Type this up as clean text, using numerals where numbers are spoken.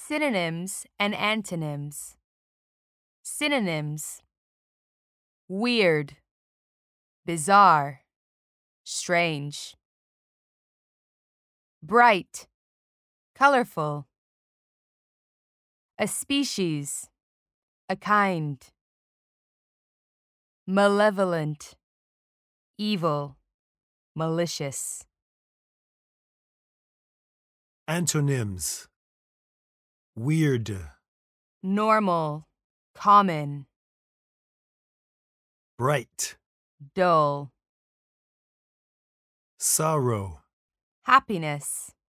Synonyms and antonyms. Synonyms: weird, bizarre, strange. Bright, colorful. A species, a kind. Malevolent, evil, malicious. Antonyms: weird, Normal, common. bright, Dull. sorrow. Happiness.